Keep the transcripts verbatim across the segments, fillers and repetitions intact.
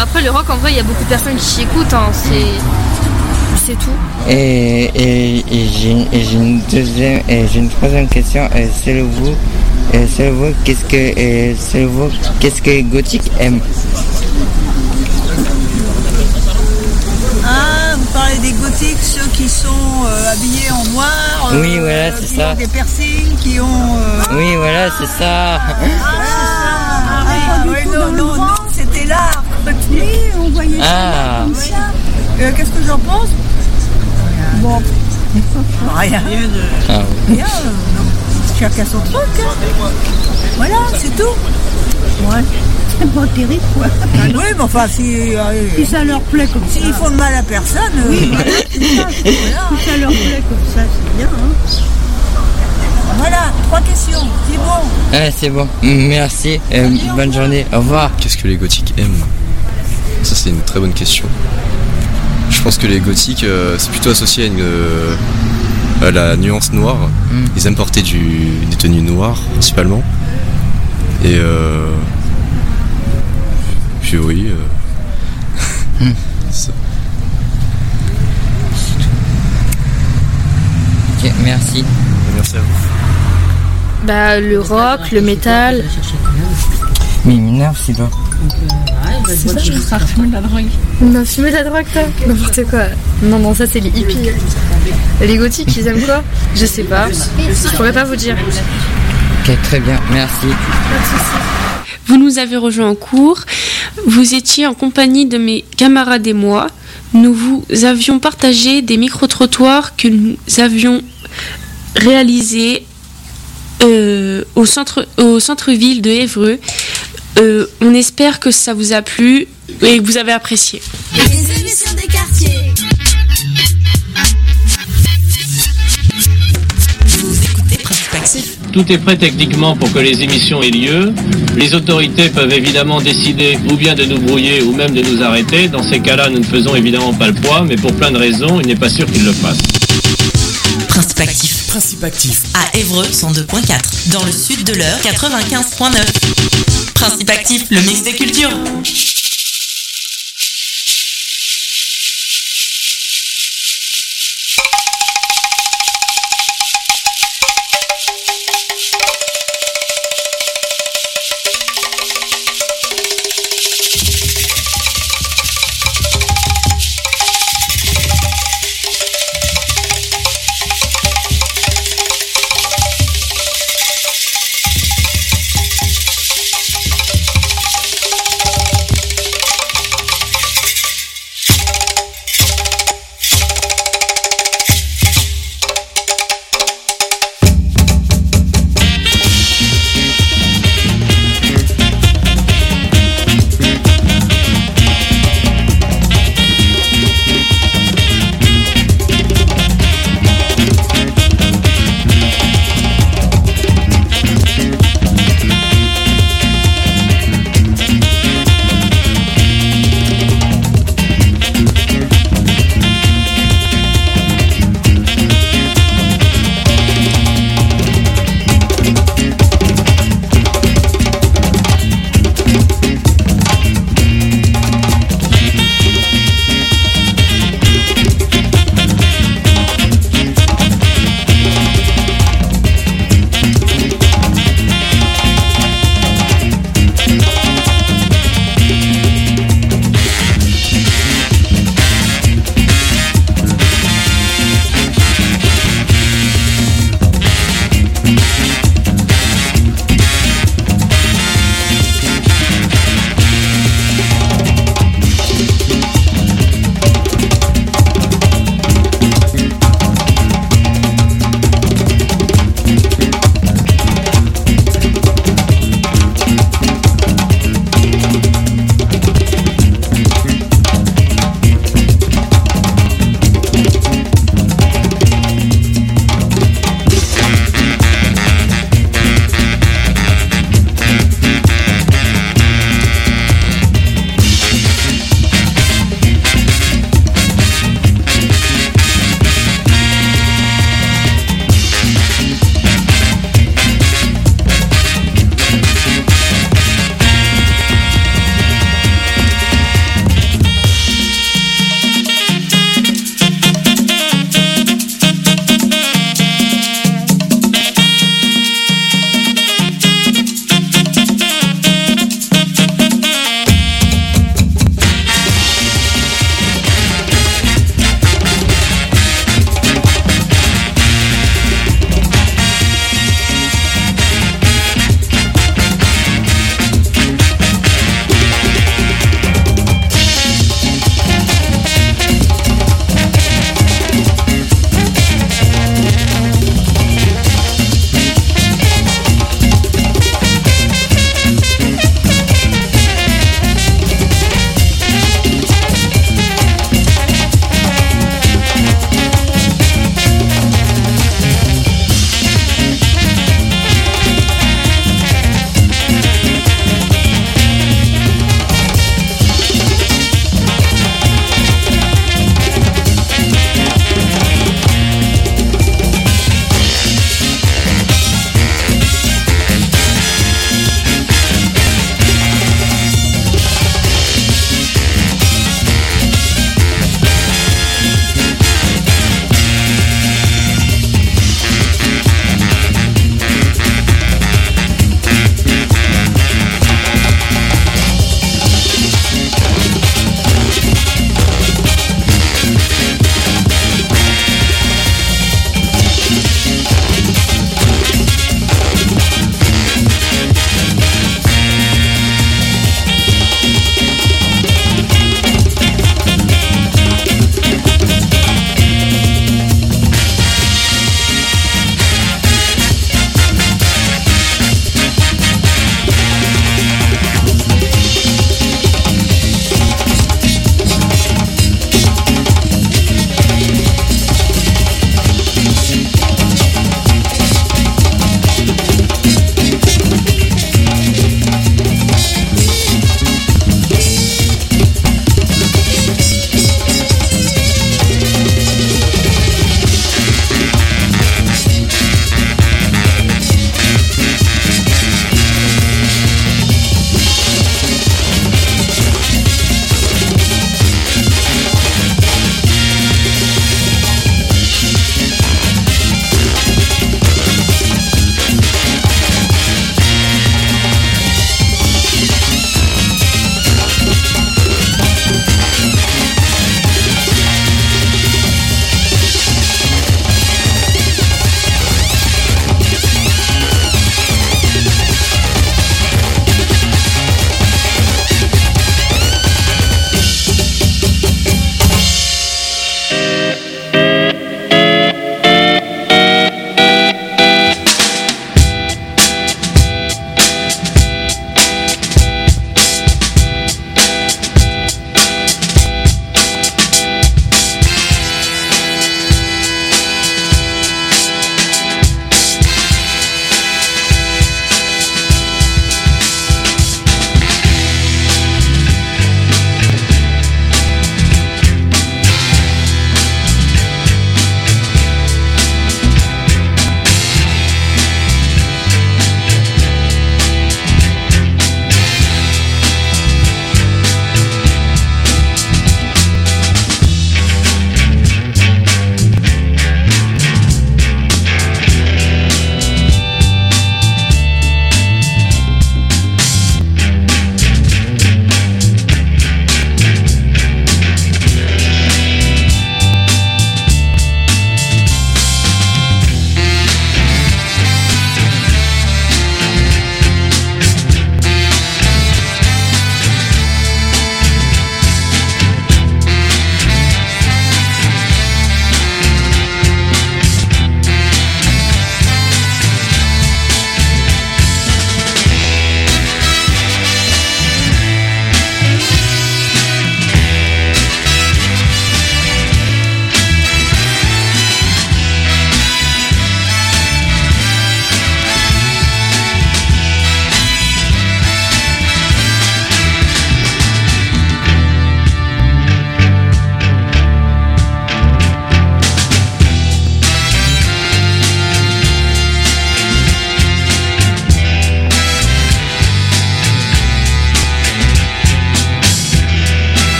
après, le rock, en vrai, il y a beaucoup de personnes qui écoutent. Hein. C'est... c'est tout. Et, et, et, j'ai, et j'ai une deuxième, et j'ai une troisième question. Et selon vous, et selon vous, qu'est-ce que, et selon vous, qu'est-ce que les gothiques aiment? Ah, vous parlez des gothiques, ceux qui sont euh, habillés en noir. Euh, oui, voilà, c'est qui ça. Ont des piercings, qui ont. Euh... Oui, voilà, c'est ça. Ah, c'est ça. Ah, ah, oui, non, non, non, c'était l'art. Oui, on voyait ça Ah. comme ça. Euh, qu'est-ce que j'en pense? Bon, rien. Ah, oui. Rien. euh, Chacun son truc. Hein. Voilà, c'est tout. Ouais. C'est pas terrible, quoi. Oui, mais enfin, si, euh, Si ça leur plaît comme ça. s'ils font de mal à personne, euh, Oui, voilà, c'est ça. Si ça leur plaît comme ça, c'est bien, hein. voilà, trois questions, c'est bon. Ah, c'est bon. Merci. Euh, bonne journée. Au revoir. Qu'est-ce que les gothiques aiment? Ça, c'est une très bonne question. Je pense que les gothiques, euh, c'est plutôt associé à, une, euh, à la nuance noire. Mm. Ils aiment porter du, des tenues noires, principalement. Et euh, puis oui. Euh, mm. ça. Ok, merci. Merci à vous. Bah, le rock, le métal. Mais il m'énerve, c'est toi. C'est ça, je vais fumer de la drogue. Non, fumer de la drogue, toi? N'importe quoi. Non, non, ça, c'est les hippies. Les gothiques, ils aiment quoi? Je sais pas. Je pourrais pas vous dire. Ok, très bien, merci. Pas de soucis. Vous nous avez rejoints en cours. Vous étiez en compagnie de mes camarades et moi. Nous vous avions partagé des micro-trottoirs que nous avions réalisés euh, au centre, au centre-ville de Évreux. Euh, on espère que ça vous a plu et que vous avez apprécié. Les émissions des quartiers. Vous écoutez Principe Actif. Tout est prêt techniquement pour que les émissions aient lieu. Les autorités peuvent évidemment décider ou bien de nous brouiller ou même de nous arrêter. Dans ces cas-là, nous ne faisons évidemment pas le poids, mais pour plein de raisons, il n'est pas sûr qu'ils le fassent. Principe Actif. Principe Actif. À Évreux cent deux point quatre. Dans le sud de l'Eure quatre-vingt-quinze point neuf. Principe Actif, le mix des cultures.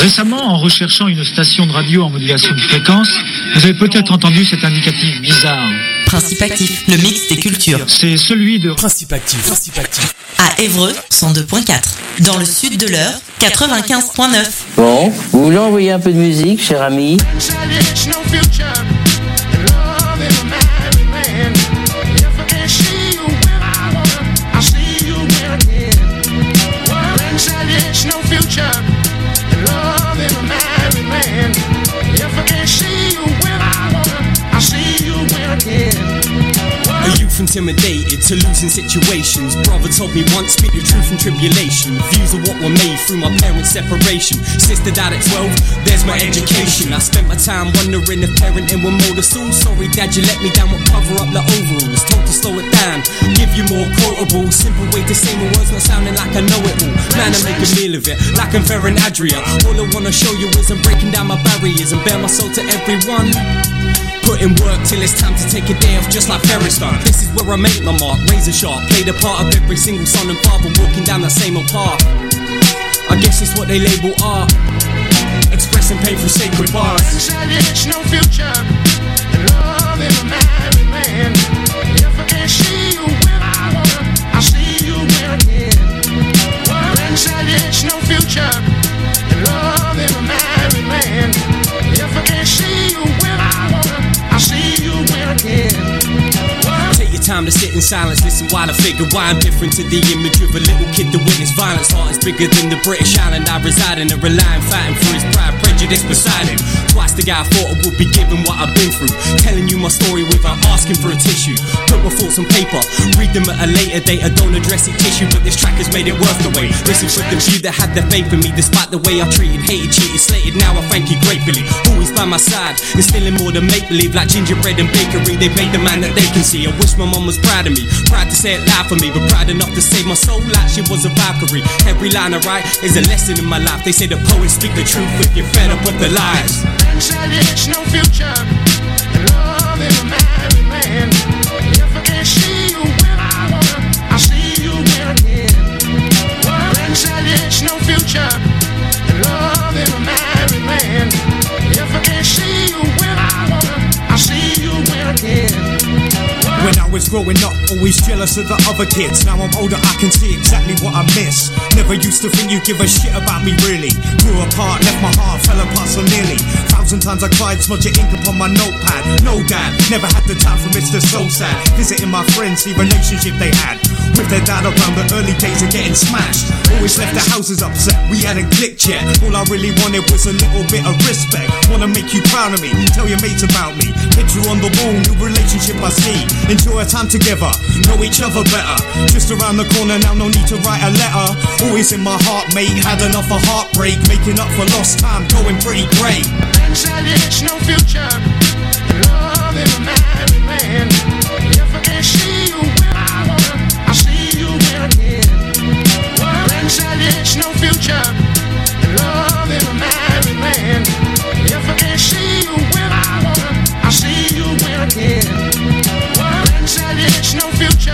Récemment, en recherchant une station de radio en modulation de fréquence, vous avez peut-être entendu cet indicatif bizarre. Principe Actif, le mix des cultures. C'est celui de Principe Actif. Principe Actif. À Évreux, cent deux virgule quatre. Dans le sud de l'Eure, quatre-vingt-quinze virgule neuf. Bon, vous voulez envoyer un peu de musique, cher ami? Intimidated to losing situations. Brother told me once, speak the truth in tribulation. Views of what were made through my parents' separation. Sister died at twelve, there's my education. I spent my time wondering if parenting were more the soul. Sorry dad, you let me down, what cover up the overalls. Told to slow it down, give you more quotable. Simple way to say my words, not sounding like I know it all. Man, I make a meal of it, like I'm Ferran Adria. All I wanna show you is I'm breaking down my barriers and bare my soul to everyone. Putting work till it's time to take a day off, just like Ferris done. This is where I make my mark, razor sharp. Play the part of every single son and father walking down the same old path. I guess it's what they label art, expressing pain through sacred bars. It's no future, love in a married man. If I can't see you when I wanna, I'll see you when I can. Well, inside it's no future, love in a married man. If I can't see you when I wanna, I'll see you when I can. Take your time to sit in silence, listen while I figure why I'm different to the image of a little kid that witnessed violence. Heart is bigger than the British Island I reside in. A relying, fighting for his pride, prejudice beside him. Twice the guy I thought I would be given what I've been through. Telling you my story without asking for a tissue. Put my thoughts on paper, read them at a later date. I don't address each issue, but this track has made it worth the wait. This is for the few that had their faith in me, despite the way I treated, hated, cheated, slated. Now I thank you gratefully. Always by my side, instilling more than make believe. Like gingerbread and bakery, they've made the man that they can see. I wish my mom was proud of me, proud to say it loud for me, but proud enough to save my soul like she was a Valkyrie. Every line I write is a lesson in my life. They say the poets speak the truth if you're fed up with the lies. Inside it's no future, love in a married man. If I can't see you when I wanna, I'll see you when I can. Well, inside it's no future, love in a married man. If I can't see you when I wanna, I'll see you when I can. When I was growing up, always jealous of the other kids. Now I'm older, I can see exactly what I miss. Never used to think you'd give a shit about me, really. Grew apart, left my heart, fell apart so nearly. Thousand times I cried, smudging ink upon my notepad. No dad, never had the time for Mister So Sad. Visiting my friends, the relationship they had with their dad around the early days of getting smashed. Always left the houses upset, we hadn't clicked yet. All I really wanted was a little bit of respect. Wanna make you proud of me, tell your mates about me. Picture on the wall, new relationship I see. Enjoy our time together, know each other better. Just around the corner now, no need to write a letter. Always in my heart, mate, had enough of heartbreak. Making up for lost time, going pretty great. Inside it's no future, love in a married man. If I can't see you when I wanna, I'll see you when I can. Well, inside it's no future, love in a married man. If I can't see you when I wanna, I'll see you when I can. Inside it's no future,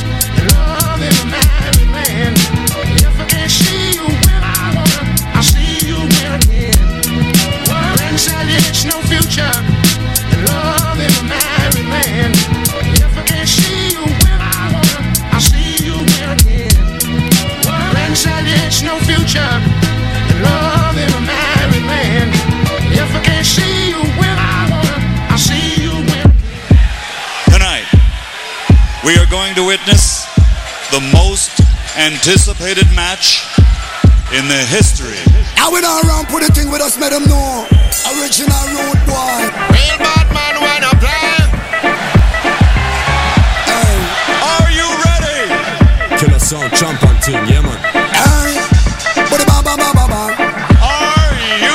love in a married man. If I can't see you when I wanna, I'll see you when I can. Well, inside it's no future, love in a married man. If I can't see you when I wanna, I'll see you when I can. Well, inside it's no future, love in a married man. If I can't see you when I wanna, I'll see you when I can. Tonight, we are going to witness the most anticipated match in the history. I went around, put a thing with us, let them know. Original road boy. Real bad man wanna play. Hey. Are you ready? Killer song, champion team, yeah man. Hey. But ba ba ba ba ba. Are you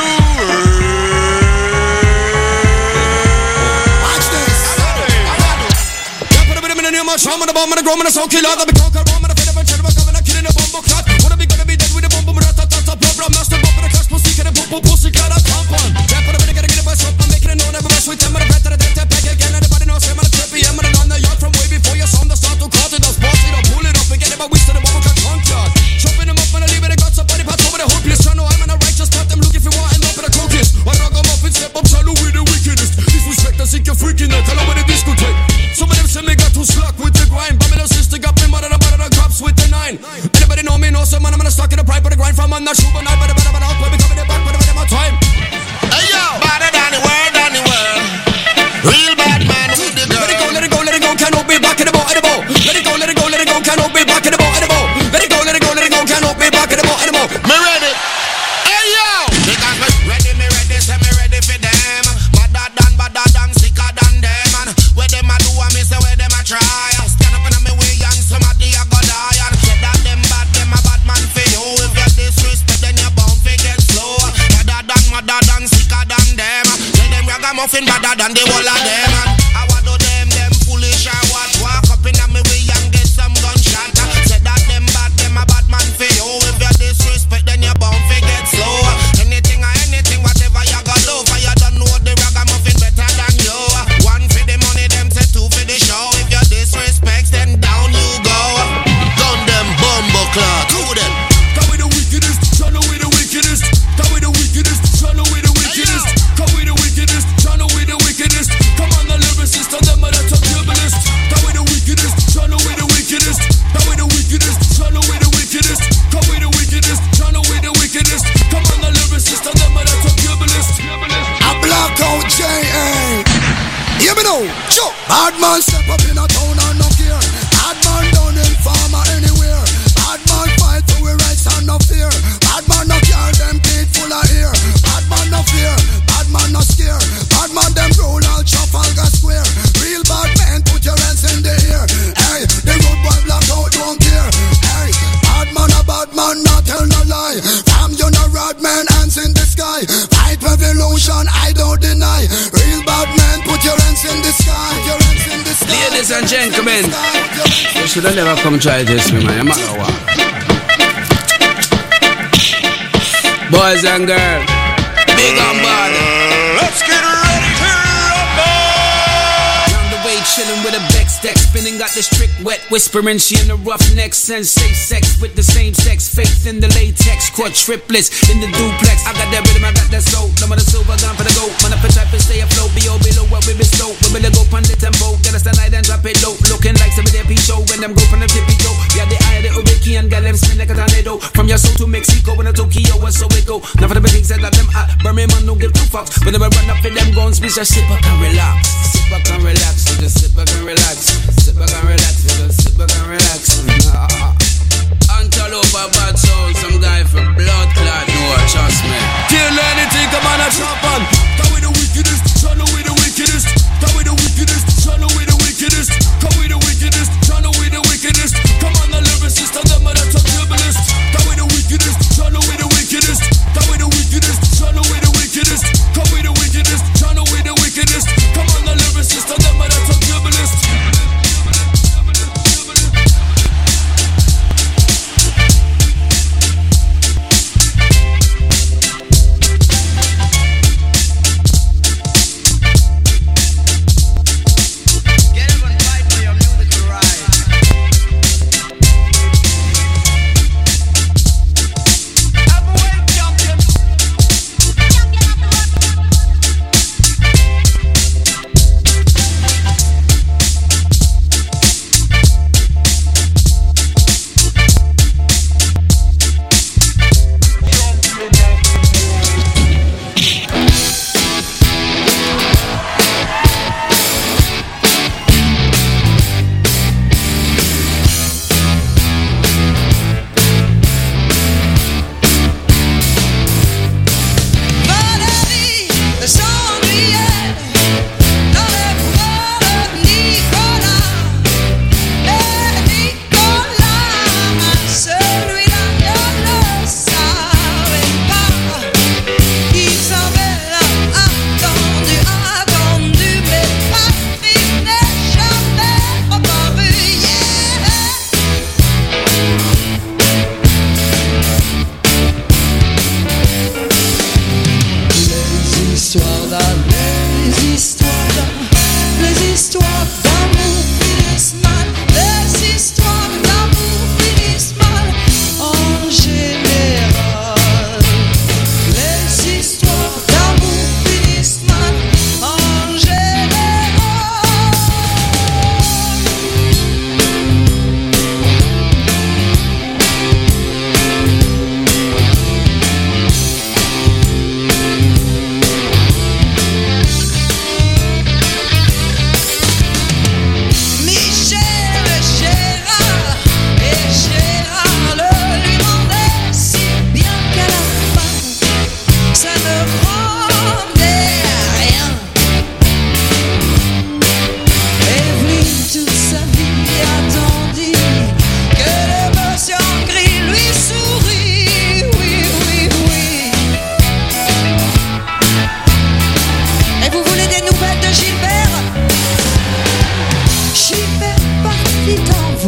Watch this. Yeah, put a bit of in my drum, and the bomb, and the grom, and the soul killer. The big conquer, rum, and the fit of a cheddar, coming and killing a bomb clot. Wanna be gonna be dead with a bomb, but I thought problem. Master bomb, and the class pussy, get a boom, boom, pussy, got a tampon. Yeah, put a bit of get a get a bus up, I'm making it known, every best with them, and the better, the dead, back again, everybody knows him, and the trippy, I'm on the yard from way before your son, the start to cut it, the spot, it up, pull it up, and get it, but we still the bomb, cut contact. Chopping them up, and I leave it, I got somebody, pass over the whole place, trying to, I'm in a righteous spot, them looking for one. man not shoot, but not better, better, better, when we coming back, better, better, more time. Hey yo, better than the world, than the world. Real bad man to the girl. Let it go, let it go, let it go, cannot be back in the boat, in the boat. Let it go, let it go, let it go, cannot be back in the boat, in the boat. Let it go, let it go, let it go, cannot be back in the boat, in the boat. Me ready. Hey yo, because me ready, me ready, say me ready for them. Badder than, badder than, sicker than them. And where them a do, I me say where them a try. Stand up in me way and somebody a go die. And say that them bad, them a bad man for you. If you disrespect, then you bound to get slow. Badder than, badder than, sicker than them. Tell them ragamuffin badder than the whole of them. And I want to them, them foolish or what? Walk up in me way and get some gunshot. Say that them bad, them a bad man for you. If you disrespect, then you bound to get slow. Anything or anything, whatever you got do, for you don't know the ragamuffin better than you. One for the money, them say two for the show. If you disrespect, then down you go. Gun them, bumbo clock, who them? Come with the wickedest, John with the wickedest. Come with the wickedest, John with the wickedest. Come with the wickedest, John with the wickedest. Come on the lyricist, tell them that I'm turbulent. Come with the wickedest, John with the wickedest. Come with the wickedest, John with the wickedest. Come with the wickedest, John with the wickedest. Come on the lyricist, tell them that I'm turbulent. A blackout J A. Hear me now, sure. Bad man step up in a town and no care. Bad man down in farmer anywhere. Bad man fight for we rights and no fear. Bad man no care, them teeth full of ear. Bad man no fear, bad man no scare. Bad man them roll all Trafalgar Square. Real bad man, put your hands in the air. Hey, the road boy blackout don't care. Hey, bad man a bad man, not tell no lie. Fam you no rod man, hands in the sky. Fight revolution, I don't deny. Real bad man, put your hands in the sky. Your hands in the sky. Ladies and gentlemen, you should have never come try this with me, no matter what. Boys and girls, big and bad. Let's get ready to rumble. Round the way chillin' with a Bex deck, spinning got this trick wet, whispering she in the rough neck, sensei sex with the same sex, faith in the latex, quad triplets in the duplex. I got that rhythm, I got that soul. No matter silver gun for the gold, man up a try to stay afloat, be all below what we be slow. We better go pon the tempo, get us the night and drop it low, looking like some of their P show when them go from the tippy toe. Yeah, the eye of the Uriki and got them spin like a tornado. From your soul to Mexico and to Tokyo, and so it go. Now for the big things that them at Birmingham, don't give two fucks. When they run up in them guns, we just sit back and relax, sit back and relax, we just sit back and relax, sit back and relax, we just sit back and relax. Until over bad soul, some guy for blood clot, no trust me. Kill anything, come on a chop on. Come with the wickedest, John with the wickedest. Come with the wickedest, John with the wickedest. Come with the wickedest, John with the wickedest. Come on the lyricist, tell them that I'm turbulent. Come with the wickedest, John with the wickedest. Come with the wickedest, John with the wickedest. Come with the wickedest, John with the wickedest. Come on the lyricist, tell them that I'm turbulent.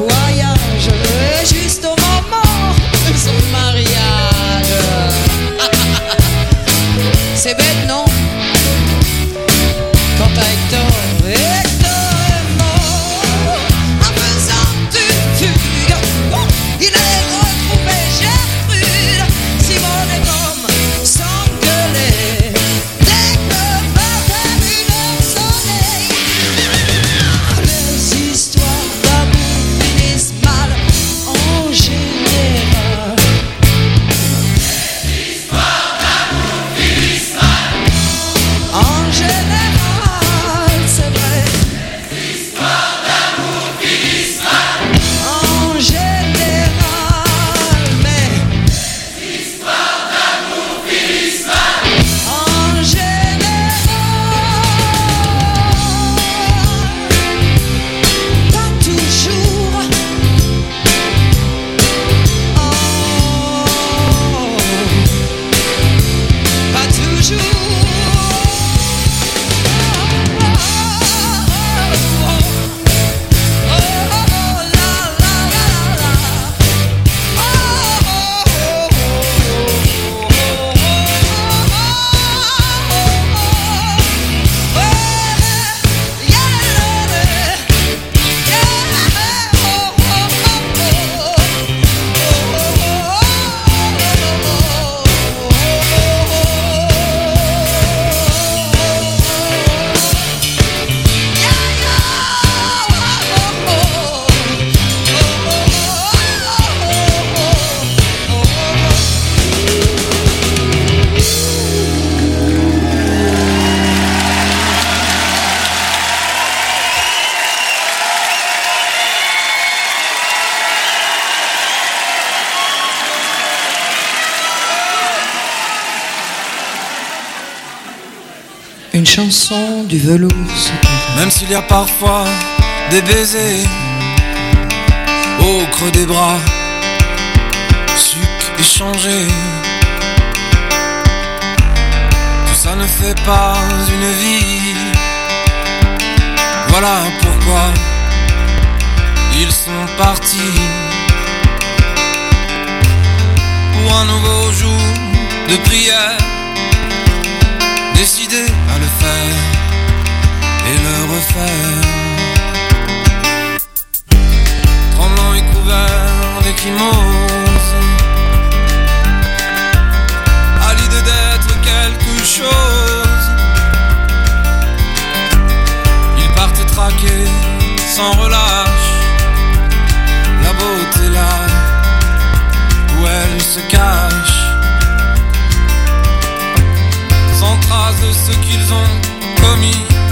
voyage juste au moment de son mariage. C'est bête, non? Quant à Hector, Hector est mort en faisant une fugue. Oh, il allait retrouver Gertrude. Simone et Tom s'engueulaient dès que vingt et une heures sonnaient. Les histoires d'amour finissent mal en général. Les histoires d'amour finissent mal en général, c'est vrai. Les histoires d'amour finissent mal en général, mais les histoires d'amour finissent mal en général. Pas toujours. Oh, pas toujours. Une chanson du velours. Même s'il y a parfois des baisers au creux des bras, suc échangé, tout ça ne fait pas une vie. Voilà pourquoi ils sont partis pour un nouveau jour de prière, décidé à le faire et le refaire. Tremblant et couvert d'échymose, à l'idée d'être quelque chose, ils partent traquer sans relâche la beauté là où elle se cache, sans trace de ce qu'ils ont commis.